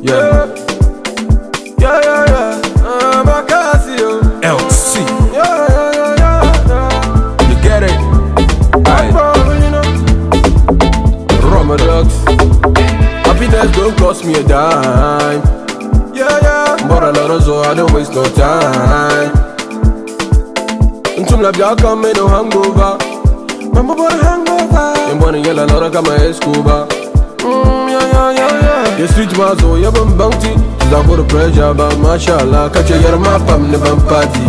Yeah. Yeah, yeah, yeah. Bacasio. LC. Yeah, yeah, yeah, yeah. You get it? I'm born, you know. Roma drugs. Happiness don't cost me a dime. Yeah, yeah. But a lot of so I don't waste no time. Until la come me no hangover. Mama bought a hangover. I'm born in yellow, not a come a scuba. Yeah, yeah, yeah, yeah. You street was so you been bounty. She's a good pressure, but mashallah, catch your map, I'm the party.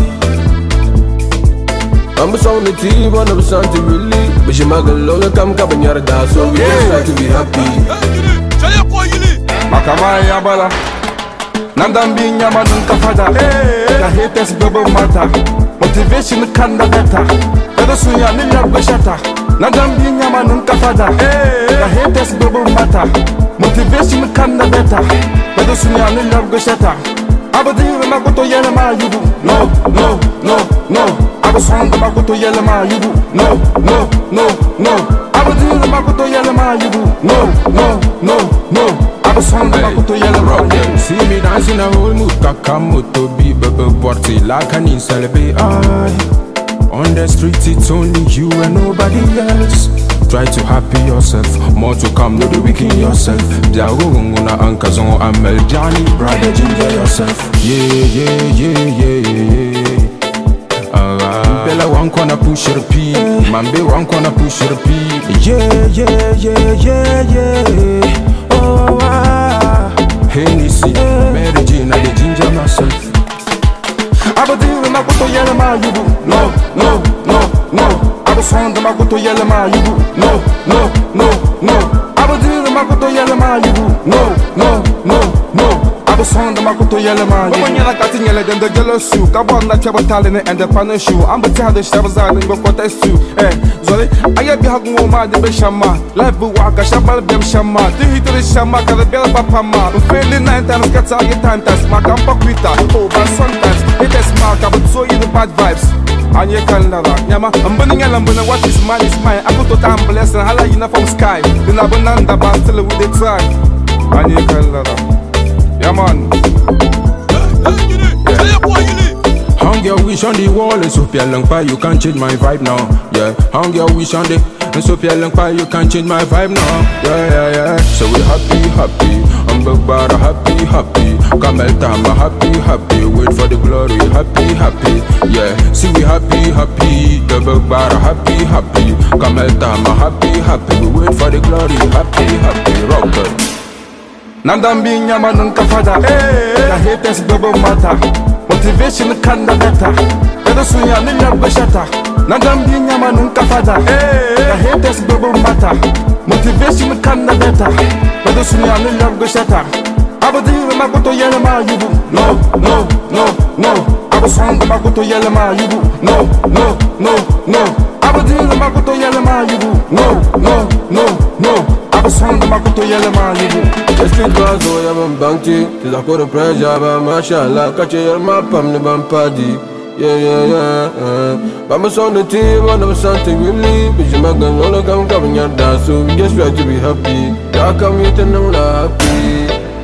I'm a sound the team, one of something really. But she mag a lola come up in your dance, so we just try to be happy. Makamaya bala. Nandambi nyama nunkafada. The haters bubble matter. Motivation kanda beta. Pero sunya niya beshata. Nandambi nyama nunkafada. The haters bubble matter. Motivation kanda beta. Pero sunya niya beshata. Abadi makoto yele ma yubu. No, no, no, no. Abasonga makoto yele ma yubu. No, no, no, no. Abadi makoto yele ma yubu. No, no, no, no. See me dancing a whole mood, kakamoto be bubble party like an incelebe. On the street it's only you and nobody else. Try to happy yourself, more to come, no the weekend yourself. Diagonguna Ankazon Amel Johnny, brother ginger yourself. Yeah, yeah, yeah, yeah, yeah. Bella one corner push your P, Mambe one corner push your P. Yeah, yeah, yeah, yeah, yeah. Oh, Hennessy, Mary Jane, I ginger myself. Abadi makoto yele ma yubu. No, no, no, no. Abasonga makoto yele ma yubu. No, no, no, no. Abadi makoto yele ma yubu. No, no, no, no. Abasonga makoto yele ma yubu. When you're cutting yele then the yellow shoe. Kabon na chaba talent and the panel shoe. I'm the child that shabazan and go contest too. Sorry, I have been hugging woman the Beshama. Life will walk a shabal bem shama. The hit of the shama, Calabella Papa. I'm failing 9 times, got all your time test. My campa quita, oh, but sometimes it is mark, I would show you the bad vibes. And you can never, Yama, I'm burning and I'm burning what is mine is mine. I put to time blessed and holla enough from sky. Then I banana but still with the try. And you can never, Yaman. Hang your wish on the wall, and so you can't change my vibe now. Yeah, hang your wish on the, and so you can't change my vibe now. Yeah, yeah, yeah. So we happy, happy. I'm Bagbara happy, happy. Kamel Tama happy, happy. Wait for the glory, happy, happy. Yeah, see we happy, happy. The Bagbara happy, happy. Kamel Tama happy, happy. We wait for the glory, happy, happy. Rocker. Nandambi nyama nunkafada. The haters bubble matter. Motivation kanda beta. Pero sunya niya beshata. Nandambi nyama nunkafada. The haters bubble matter. Motivation kanda beta. Pero sunya niya beshata. Abadi makoto yele ma yubu. No, no, no, no. Abasonga makoto yele ma yubu. No, no, no, no. Abadi makoto yele ma yubu. No, no, no, no. Abasonga makoto yele ma yubu. The street was so you been bounty. She's a good pressure, but mashallah, catch your map, I'm the party. Yeah, yeah, yeah. But my son the team, one of something really. But you mag gonna come in your dance, so we just try to be happy. How come you turn out happy?